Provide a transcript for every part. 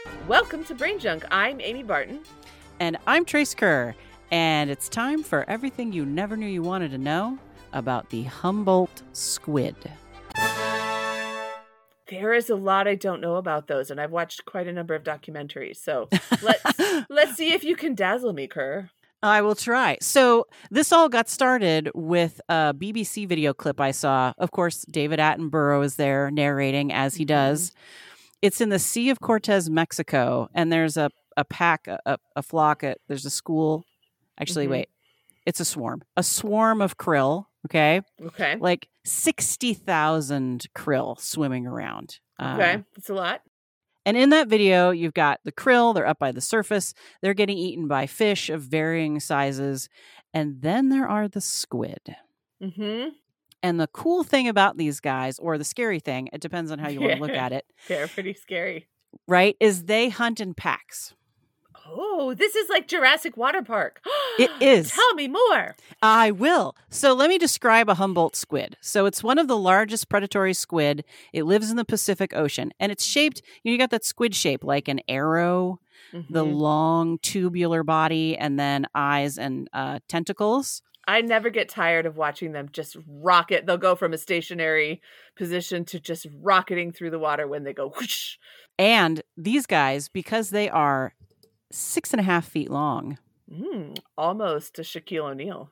Welcome to Brain Junk. I'm Amy Barton. And I'm Trace Kerr. And it's time for everything you never knew you wanted to know about the Humboldt squid. There is a lot I don't know about those, and I've watched quite a number of documentaries. So let's see if you can dazzle me, Kerr. I will try. So this all got started with a BBC video clip I saw. Of course, David Attenborough is there narrating as he does. It's in the Sea of Cortez, Mexico, and there's a flock, there's a school. Actually, wait, it's a swarm of krill. Okay. Like 60,000 krill swimming around. Okay. That's a lot. And in that video, you've got the krill. They're up by the surface. They're getting eaten by fish of varying sizes. And then there are the squid. Mm-hmm. And the cool thing about these guys, or the scary thing, it depends on how you want to look at it. They're pretty scary. Right? Is they hunt in packs. Oh, this is like Jurassic Water Park. It is. Tell me more. I will. So let me describe a Humboldt squid. So it's one of the largest predatory squid. It lives in the Pacific Ocean. And it's shaped, you got that squid shape like an arrow, the long tubular body, and then eyes and tentacles. I never get tired of watching them just rocket. They'll go from a stationary position to just rocketing through the water when they go whoosh. And these guys, because they are 6.5 feet long. Almost a Shaquille O'Neal.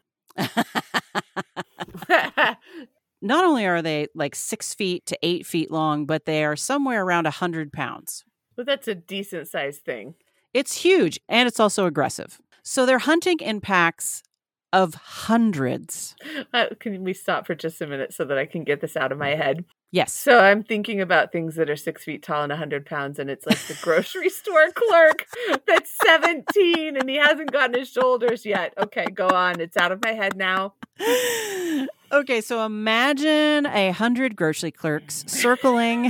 Not only are they like 6 feet to 8 feet long, but they are somewhere around 100 pounds. Well, that's a decent sized thing. It's huge, and it's also aggressive. So they're hunting in packs of hundreds. Can we stop for just a minute so that I can get this out of my head? Yes. So I'm thinking about things that are 6 feet tall and 100 pounds, and it's like the grocery store clerk that's 17 and he hasn't gotten his shoulders yet. Okay, go on. It's out of my head now. Okay, so imagine 100 grocery clerks circling.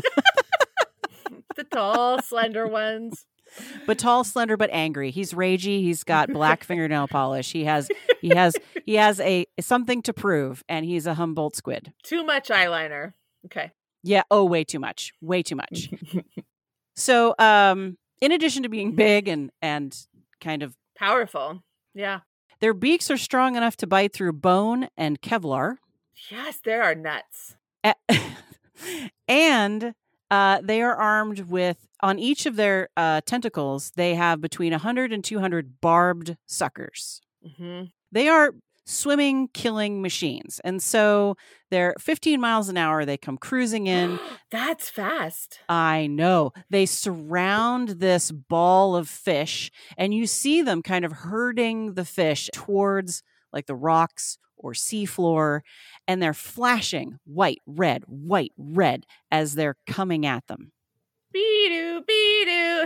The tall, slender ones. But tall, slender, but angry. He's ragey. He's got black fingernail polish. He has a something to prove, and he's a Humboldt squid. Too much eyeliner. Okay. Yeah. Oh, way too much. Way too much. So, in addition to being big and kind of powerful, yeah, their beaks are strong enough to bite through bone and Kevlar. Yes, they are nuts. And they are armed with, on each of their tentacles, they have between 100 and 200 barbed suckers. Mm-hmm. They are swimming, killing machines. And so they're 15 miles an hour. They come cruising in. That's fast. I know. They surround this ball of fish, and you see them kind of herding the fish towards like the rocks or seafloor, and they're flashing white, red, as they're coming at them. Be-doo, be-doo.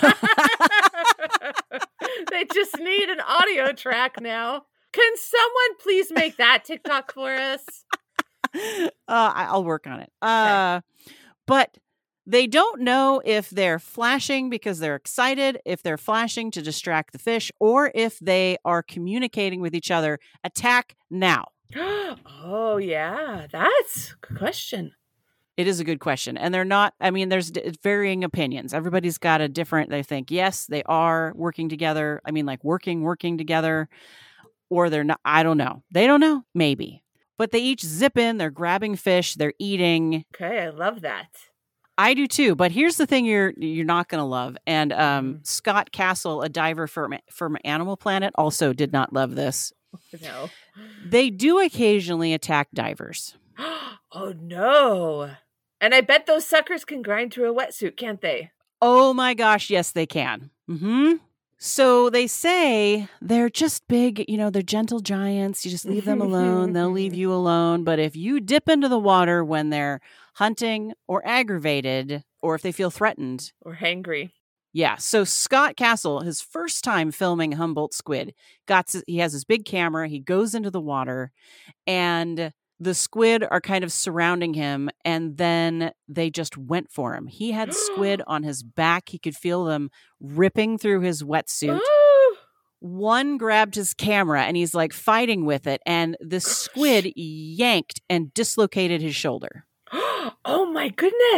I know. They just need an audio track now. Can someone please make that TikTok for us? I'll work on it. Okay. But they don't know if they're flashing because they're excited, if they're flashing to distract the fish, or if they are communicating with each other. Attack now. Oh, yeah. That's a good question. It is a good question. And they're not, I mean, there's varying opinions. Everybody's got a different, they think, yes, they are working together. I mean, like working together, or they're not. I don't know. They don't know. Maybe. But they each zip in, they're grabbing fish, they're eating. Okay, I love that. I do too. But here's the thing you're not going to love. And Scott Castle, a diver from Animal Planet, also did not love this. No. They do occasionally attack divers. Oh, no. And I bet those suckers can grind through a wetsuit, can't they? Oh my gosh, yes, they can. Mm-hmm. So they say they're just big, they're gentle giants. You just leave them alone. They'll leave you alone. But if you dip into the water when they're hunting or aggravated, or if they feel threatened. Or hangry. Yeah. So Scott Castle, his first time filming Humboldt squid, he has his big camera. He goes into the water, and the squid are kind of surrounding him, and then they just went for him. He had squid on his back. He could feel them ripping through his wetsuit. One grabbed his camera, and he's like fighting with it, and the squid yanked and dislocated his shoulder. Oh my goodness.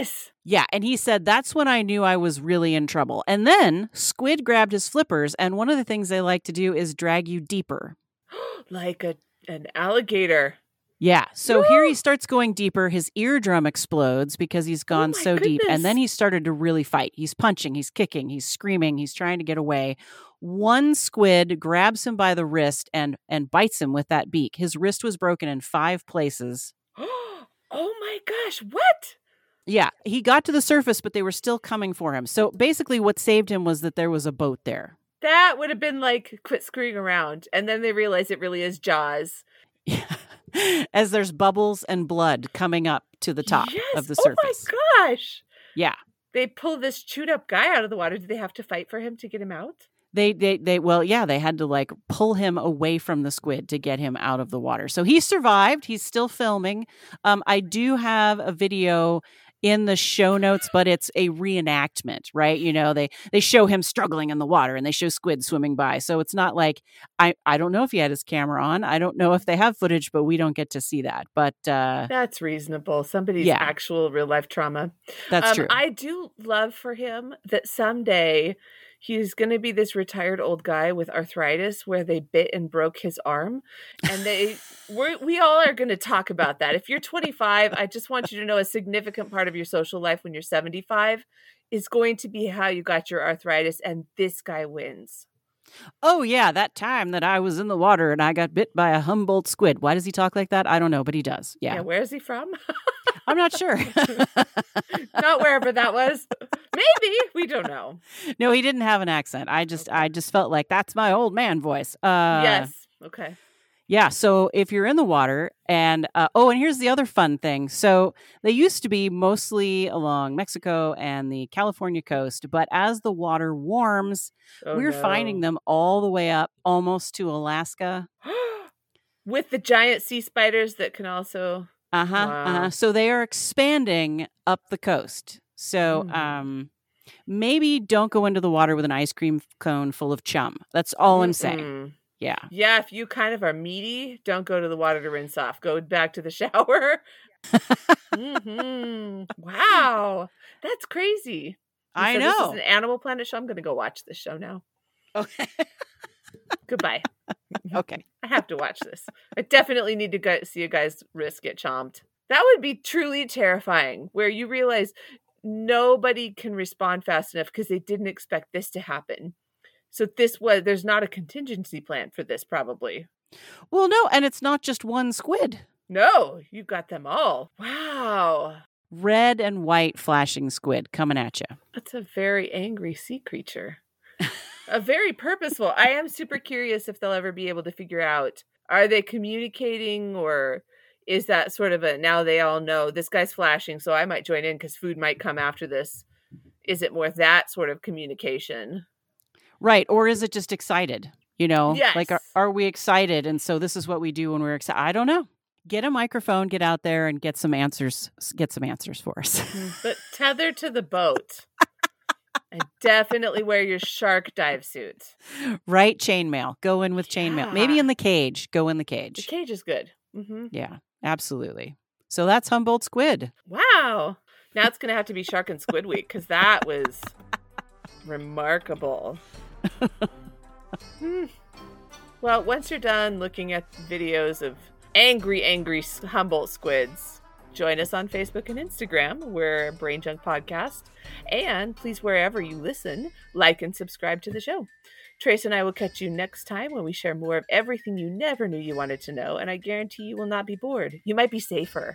Yeah, and he said, that's when I knew I was really in trouble. And then squid grabbed his flippers, and one of the things they like to do is drag you deeper. Like an alligator. Yeah, so here he starts going deeper. His eardrum explodes because he's gone so deep. And then he started to really fight. He's punching, he's kicking, he's screaming, he's trying to get away. One squid grabs him by the wrist and bites him with that beak. His wrist was broken in 5 places. Oh my gosh, what? Yeah, he got to the surface, but they were still coming for him. So basically what saved him was that there was a boat there. That would have been like, quit screwing around. And then they realize it really is Jaws. Yeah. As there's bubbles and blood coming up to the top of the surface. Oh my gosh. Yeah. They pull this chewed up guy out of the water. Do they have to fight for him to get him out? They had to like pull him away from the squid to get him out of the water. So he survived. He's still filming. I do have a video in the show notes, but it's a reenactment, right? You know, they show him struggling in the water and they show squid swimming by. So it's not like, I don't know if he had his camera on. I don't know if they have footage, but we don't get to see that. But that's reasonable. Somebody's actual real life trauma. That's true. I do love for him that someday he's going to be this retired old guy with arthritis where they bit and broke his arm. And we all are going to talk about that. If you're 25, I just want you to know a significant part of your social life when you're 75 is going to be how you got your arthritis. And this guy wins. Oh, yeah. That time that I was in the water and I got bit by a Humboldt squid. Why does he talk like that? I don't know, but he does. Yeah. Where is he from? I'm not sure. Not wherever that was. Maybe. We don't know. No, he didn't have an accent. I just felt like that's my old man voice. Yes. Okay. Yeah. So if you're in the water and here's the other fun thing. So they used to be mostly along Mexico and the California coast, but as the water warms, we're finding them all the way up almost to Alaska. With the giant sea spiders that can also... Wow. So they are expanding up the coast. So maybe don't go into the water with an ice cream cone full of chum. That's all I'm saying. Yeah. Yeah, if you kind of are meaty, don't go to the water to rinse off. Go back to the shower. Wow. That's crazy. I know. This is an Animal Planet show. I'm going to go watch this show now. Okay. Goodbye. Okay. I have to watch this. I definitely need to go see a guy's wrist get chomped. That would be truly terrifying, where you realize nobody can respond fast enough because they didn't expect this to happen. So there's not a contingency plan for this, probably. Well, no, and it's not just one squid. No, you got them all. Wow. Red and white flashing squid coming at you. That's a very angry sea creature. A very purposeful. I am super curious if they'll ever be able to figure out, are they communicating, or is that sort of now they all know this guy's flashing, so I might join in because food might come after this. Is it more that sort of communication? Right. Or is it just excited? You know, yes. Like, are we excited? And so this is what we do when we're excited. I don't know. Get a microphone, get out there and get some answers for us. But tether to the boat. And definitely wear your shark dive suit. Right. Chainmail. Go in with chainmail. Maybe in the cage. Go in the cage. The cage is good. Mm-hmm. Yeah, absolutely. So that's Humboldt squid. Wow. Now it's going to have to be Shark and Squid Week because that was remarkable. Well, once you're done looking at videos of angry Humboldt squids, join us on Facebook and Instagram. We're Brain Junk Podcast. And please, wherever you listen, like and subscribe to the show. Trace and I will catch you next time when we share more of everything you never knew you wanted to know. And I guarantee you will not be bored. You might be safer.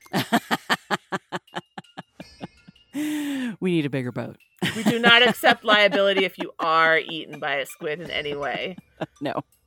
We need a bigger boat. We do not accept liability if you are eaten by a squid in any way. No.